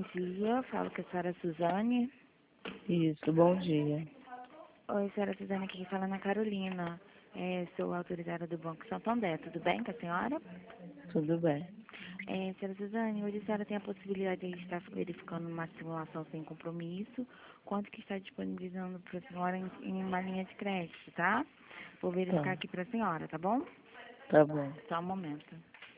Bom dia, falo com a senhora Suzane. Isso, bom dia. Oi, senhora Suzane, aqui quem fala é Ana Carolina. Sou autorizada do Banco Santander, tudo bem com a senhora? Tudo bem. Senhora Suzane, hoje a senhora tem a possibilidade de estar verificando uma simulação sem compromisso, quanto que está disponibilizando para a senhora em uma linha de crédito, tá? Vou verificar Tá, aqui para a senhora, tá bom? tá bom. Só um momento.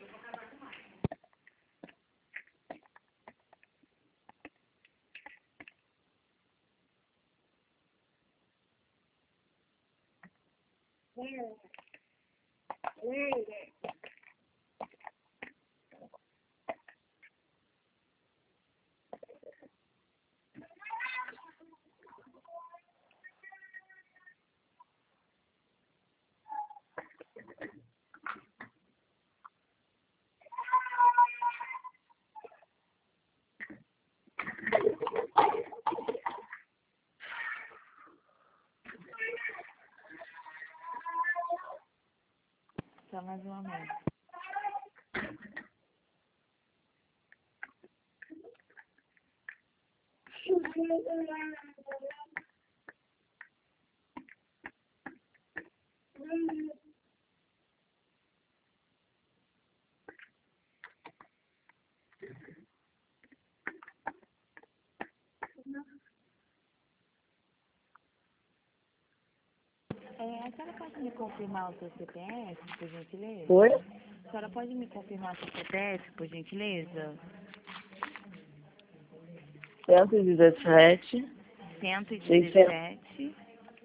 Só mais um momento. A senhora pode me confirmar o seu CPF, por gentileza? Oi? A senhora pode me confirmar o seu CPF, por gentileza? 117, 117,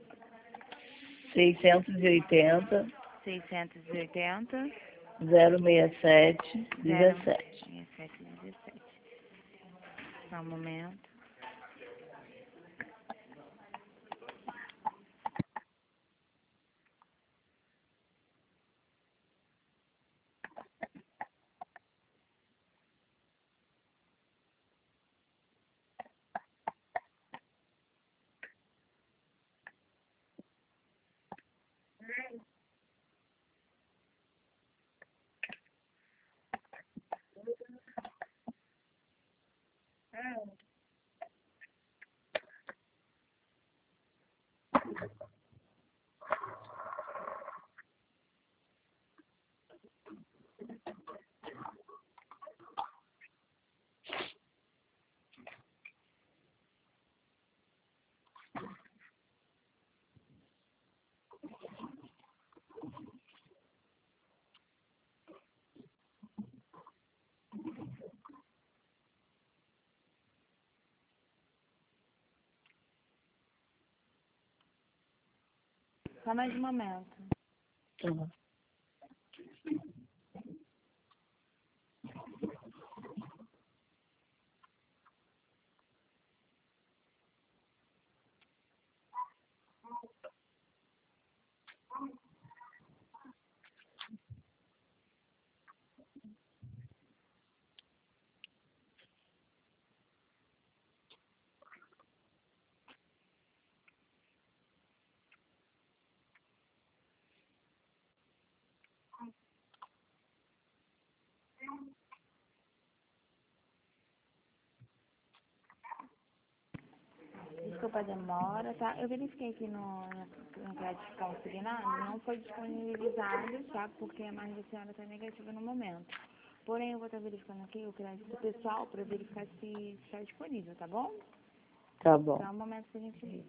680, 680, 067, 17. 0717. Só um momento. Só mais um momento. Tá bom. Desculpa a demora, tá? Eu verifiquei aqui no crédito consignado, não foi disponibilizado, tá? Porque a margem da senhora está negativa no momento. Porém, eu vou estar verificando aqui o crédito pessoal para verificar se está disponível, tá bom? Tá bom. Só um momento que a gente vê.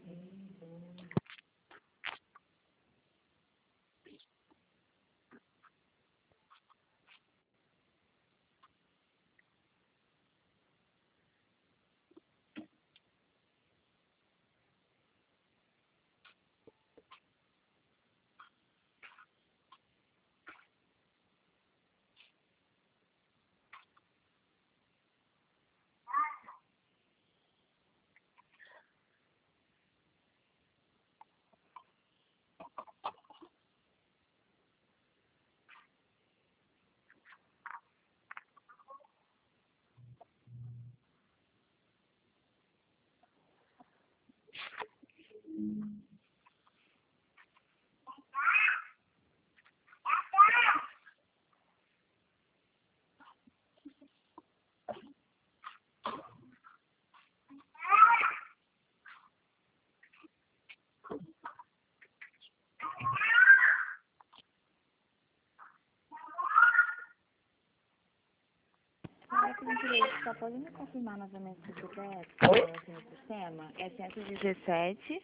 gentileza, só pode me confirmar novamente o CPF, Oi? aqui no sistema? É 117,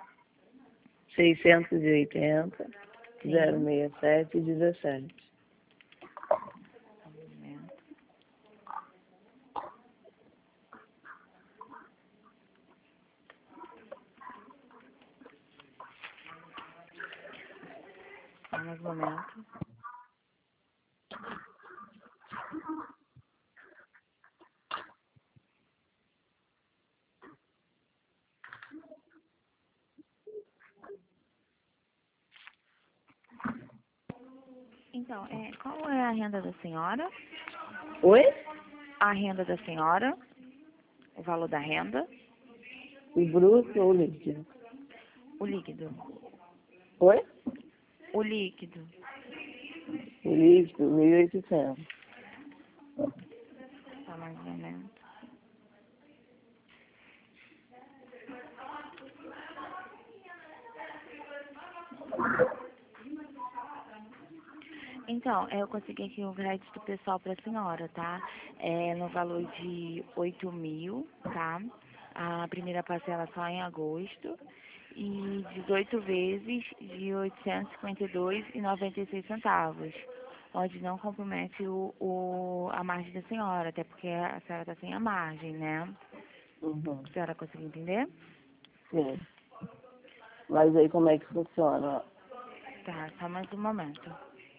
680, sim. 067, 17. Só um momento. Só mais um momento. Então, qual é a renda da senhora? Oi? A renda da senhora? O valor da renda? O bruto ou o líquido? O líquido. Oi? O líquido. O líquido, 1.800. Só mais um momento. Então, eu consegui aqui um crédito pessoal para a senhora, tá? No valor de 8.000, tá? A primeira parcela só em agosto. E 18 vezes de 852,96 centavos. Onde não compromete a margem da senhora, até porque a senhora está sem a margem, né? Uhum. A senhora conseguiu entender? Sim. Mas aí como é que funciona? Tá, só mais um momento.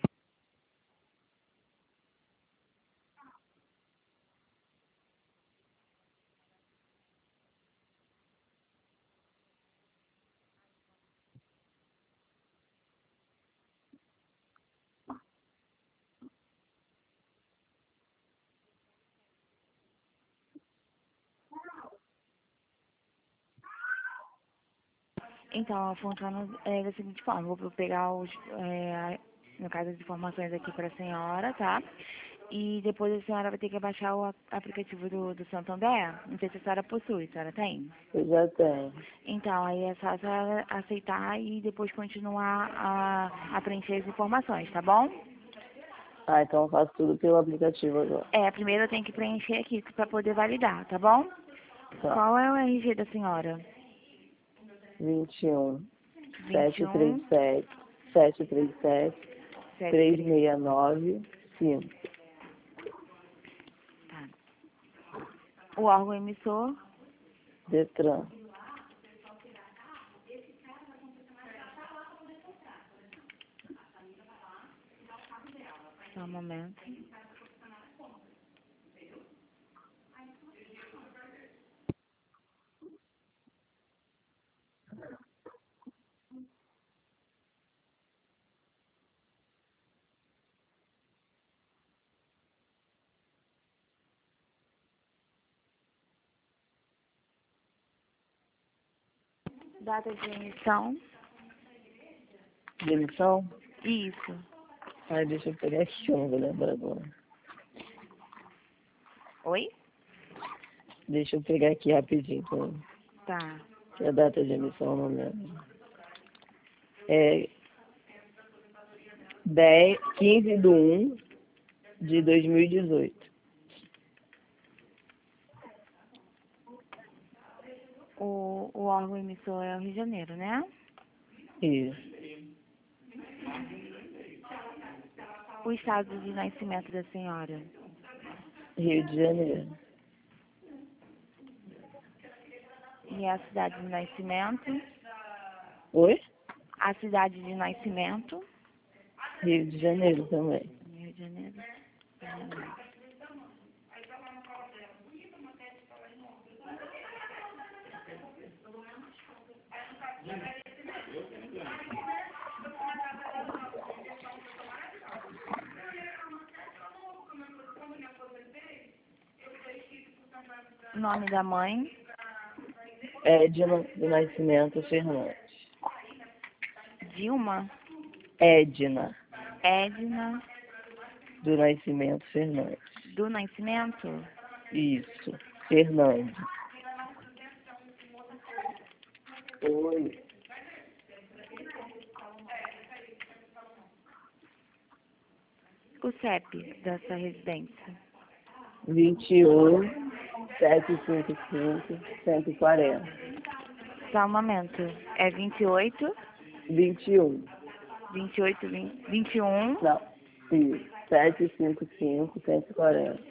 Então, funciona da seguinte forma, vou pegar no caso, as informações aqui para a senhora, tá? E depois a senhora vai ter que baixar o aplicativo do Santander. Não sei se a senhora possui, a senhora tem? Eu já tenho. Então, aí é só a senhora aceitar e depois continuar a preencher as informações, tá bom? Ah, então eu faço tudo pelo aplicativo agora. Primeiro eu tenho que preencher aqui para poder validar, tá bom? Tá. Qual é o RG da senhora? 21, 21, 737, 73. 369, 5. Tá. O órgão emissor? Detran. Só um momento. Data de emissão? Demissão? Isso. Ai, deixa eu pegar aqui, eu não vou lembrar agora. Oi? Deixa eu pegar aqui rapidinho, Tá. que a data de emissão eu não lembro. É 15/1 de 2018. O órgão emissor é o Rio de Janeiro, né? Isso. O estado de nascimento da senhora? Rio de Janeiro. E a cidade de nascimento? Oi? A cidade de nascimento? Rio de Janeiro também. Rio de Janeiro. Rio de Janeiro. Nome da mãe? Edna do Nascimento Fernandes. Dilma? Edna Edna do Nascimento Fernandes. do Nascimento? Isso. Fernandes. Oi. O CEP dessa residência? 21.755.140. Só um momento. É 28, 21. 28, 21, Não. Isso. 755.140.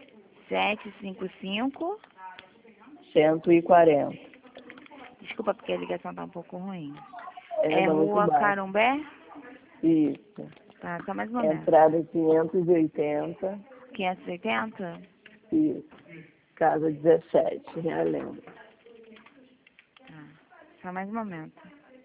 755. 140. Desculpa porque a ligação tá um pouco ruim. É, É tá muito Rua baixo. Carumbé? Isso. Tá, só mais um momento. Entrada 580. 580? Isso. Casa 17, Realengo. Tá, só mais um momento.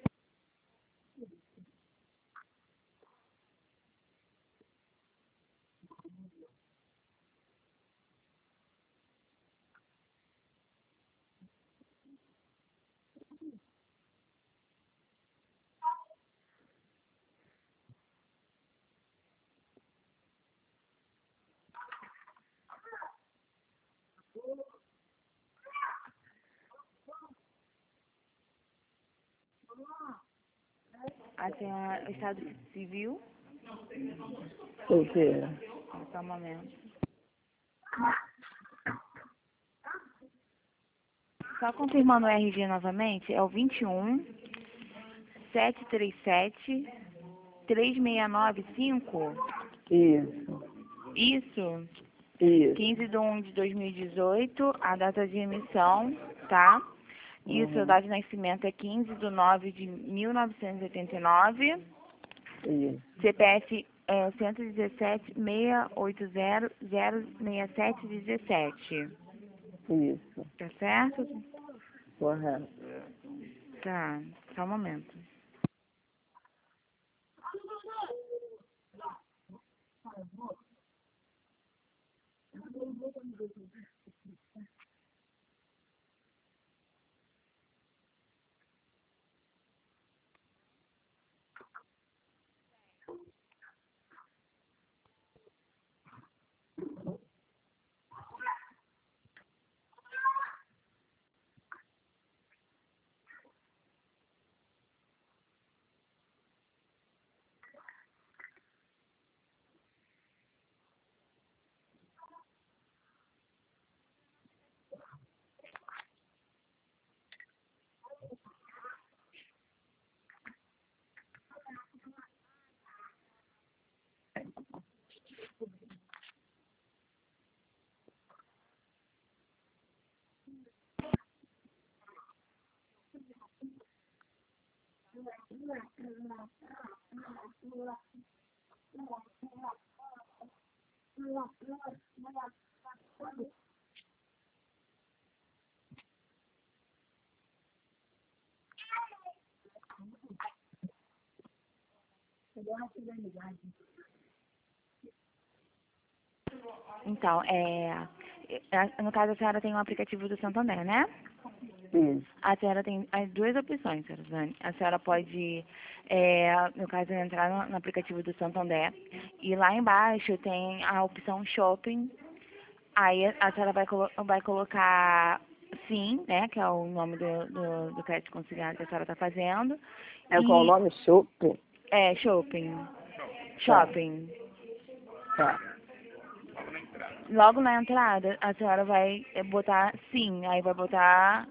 A senhora, o estado civil? O quê? Só um momento. Só confirmando o RG novamente, é o 21 737 3695? Isso. Isso. Isso. 15 de 1 de 2018, a data de emissão, tá? E o seu dado de nascimento é 15 de 9 de 1989. Isso. CPF é 117-680-06717. Isso. Tá certo? Correto. Tá. Só um momento. Então, no caso, a senhora tem um aplicativo do Santander, né? Isso. A senhora tem as duas opções, senhora Zane. A senhora pode, no caso, entrar no aplicativo do Santander e lá embaixo tem a opção Shopping. Aí a senhora vai colocar Sim, né, que é o nome do crédito consignado que a senhora está fazendo. É qual o nome? Shopping? É, Shopping. Tá. Shopping. Tá. Logo na entrada, a senhora vai botar Sim, aí vai botar...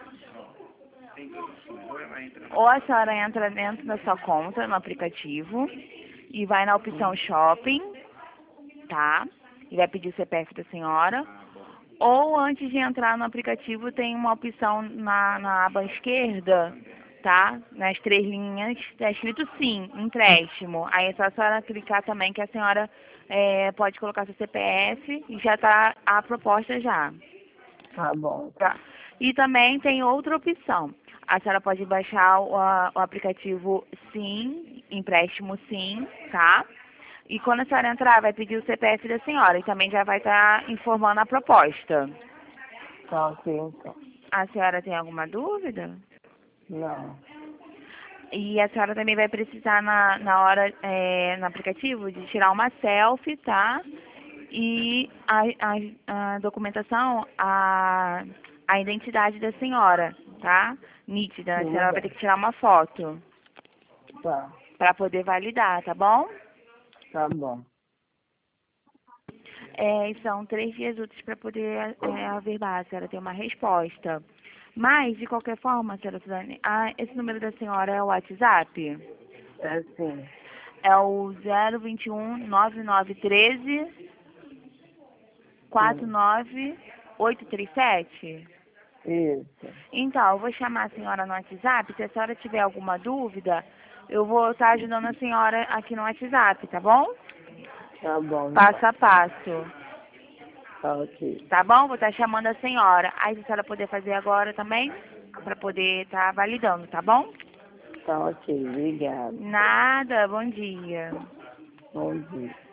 Ou a senhora entra dentro da sua conta no aplicativo e vai na opção Shopping, tá? E vai pedir o CPF da senhora. Ou antes de entrar no aplicativo tem uma opção na aba esquerda, tá? Nas três linhas, está escrito Sim, empréstimo. Aí é só a senhora clicar também que a senhora pode colocar seu CPF e já está a proposta já. Tá bom. Tá. E também tem outra opção. A senhora pode baixar o aplicativo Sim, empréstimo Sim, tá? E quando a senhora entrar, vai pedir o CPF da senhora e também já vai estar informando a proposta. Tá ok, então. A senhora tem alguma dúvida? Não. E a senhora também vai precisar na hora, no aplicativo, de tirar uma selfie, tá? E a documentação, a identidade da senhora, tá? Nítida. A Tudo senhora vai bem. ter que tirar uma foto Tá. para poder validar, tá bom? Tá bom. São 3 dias úteis para poder averbar, a senhora ter uma resposta. Mas, de qualquer forma, senhora Suzane, esse número da senhora é o WhatsApp? É sim. É o 021-9913 49837? Isso. Então, eu vou chamar a senhora no WhatsApp. Se a senhora tiver alguma dúvida, eu vou estar ajudando a senhora aqui no WhatsApp, tá bom? Tá bom. Passo a passo. Tá ok. Tá bom? Vou estar chamando a senhora. Aí, se a senhora puder fazer agora também, para poder estar validando, tá bom? Tá ok. Obrigado. Nada, bom dia. Bom dia.